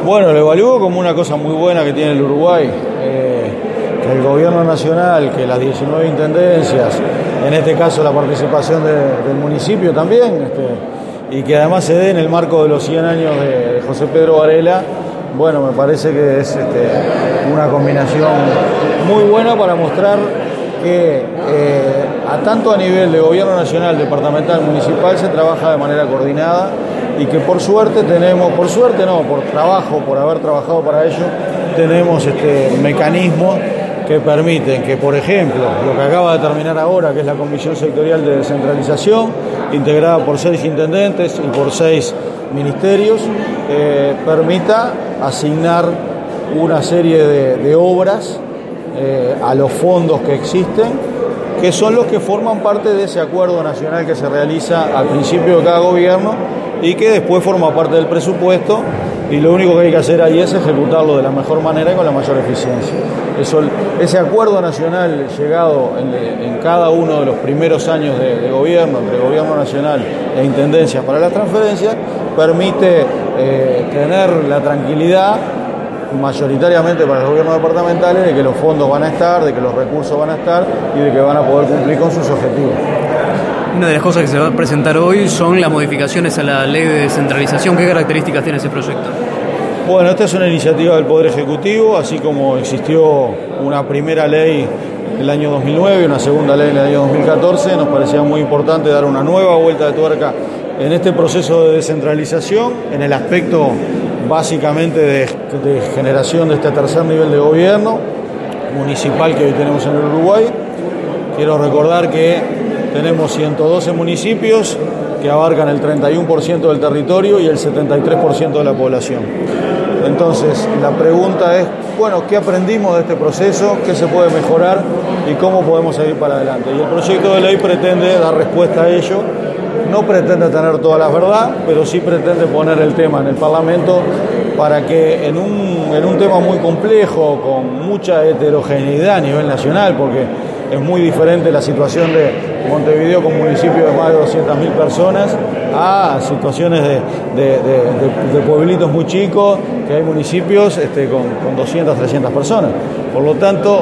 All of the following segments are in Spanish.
Bueno, lo evalúo como una cosa muy buena que tiene el Uruguay, que el gobierno nacional, que las 19 intendencias, en este caso la participación del municipio también, y que además se dé en el marco de los 100 años de José Pedro Varela. Bueno, me parece que es una combinación muy buena para mostrar que tanto a nivel de gobierno nacional, departamental, municipal, se trabaja de manera coordinada y que por suerte tenemos, por suerte no, por trabajo, por haber trabajado para ello, tenemos mecanismos que permiten que, por ejemplo, lo que acaba de terminar ahora, que es la Comisión Sectorial de Descentralización, integrada por 6 intendentes y por 6 ministerios, permita asignar una serie de obras a los fondos que existen, que son los que forman parte de ese acuerdo nacional que se realiza al principio de cada gobierno y que después forma parte del presupuesto, y lo único que hay que hacer ahí es ejecutarlo de la mejor manera y con la mayor eficiencia. Ese acuerdo nacional llegado en cada uno de los primeros años de gobierno, entre gobierno nacional e intendencias para las transferencias, permite tener la tranquilidad, mayoritariamente para los gobiernos departamentales, de que los fondos van a estar, de que los recursos van a estar y de que van a poder cumplir con sus objetivos. Una de las cosas que se va a presentar hoy son las modificaciones a la ley de descentralización. ¿Qué características tiene ese proyecto? Bueno, esta es una iniciativa del Poder Ejecutivo, así como existió una primera ley en el año 2009 y una segunda ley en el año 2014, nos parecía muy importante dar una nueva vuelta de tuerca en este proceso de descentralización, en el aspecto básicamente de generación de este tercer nivel de gobierno municipal que hoy tenemos en el Uruguay. Quiero recordar que tenemos 112 municipios que abarcan el 31% del territorio y el 73% de la población. Entonces, la pregunta es, bueno, ¿qué aprendimos de este proceso? ¿Qué se puede mejorar? ¿Y cómo podemos seguir para adelante? Y el proyecto de ley pretende dar respuesta a ello. No pretende tener toda la verdad, pero sí pretende poner el tema en el Parlamento para que en un tema muy complejo, con mucha heterogeneidad a nivel nacional, porque es muy diferente la situación de Montevideo con municipio de más de 200.000 personas a situaciones de pueblitos muy chicos, que hay municipios con 200, 300 personas. Por lo tanto,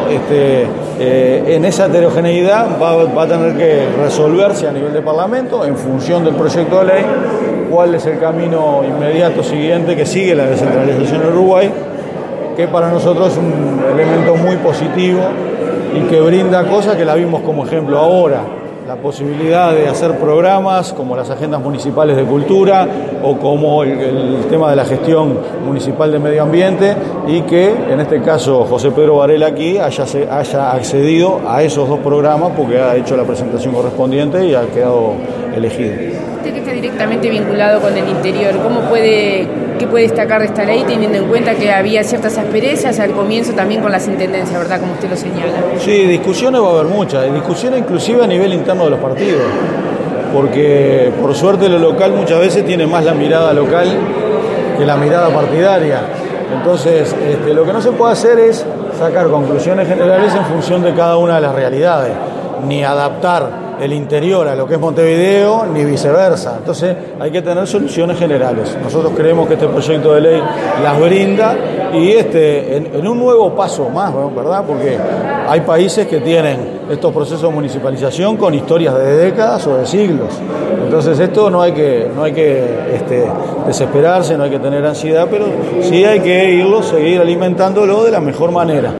en esa heterogeneidad va a tener que resolverse a nivel de Parlamento, en función del proyecto de ley, cuál es el camino inmediato siguiente que sigue la descentralización en Uruguay, que para nosotros es un elemento muy positivo y que brinda cosas que la vimos como ejemplo ahora. La posibilidad de hacer programas como las agendas municipales de cultura o como el tema de la gestión municipal de medio ambiente, y que en este caso José Pedro Varela aquí haya accedido a esos 2 programas porque ha hecho la presentación correspondiente y ha quedado elegido. Usted que está directamente vinculado con el interior, ¿qué puede destacar de esta ley, teniendo en cuenta que había ciertas asperezas al comienzo también con las intendencias, ¿verdad? Como usted lo señala. Sí, discusiones va a haber muchas, discusiones inclusive a nivel interno de los partidos, porque por suerte lo local muchas veces tiene más la mirada local que la mirada partidaria. Entonces, lo que no se puede hacer es sacar conclusiones generales en función de cada una de las realidades, ni adaptar el interior a lo que es Montevideo, ni viceversa. Entonces hay que tener soluciones generales. Nosotros creemos que este proyecto de ley las brinda y en un nuevo paso más, ¿verdad? Porque hay países que tienen estos procesos de municipalización con historias de décadas o de siglos. Entonces esto no hay que desesperarse, no hay que tener ansiedad, pero sí hay que seguir alimentándolo de la mejor manera.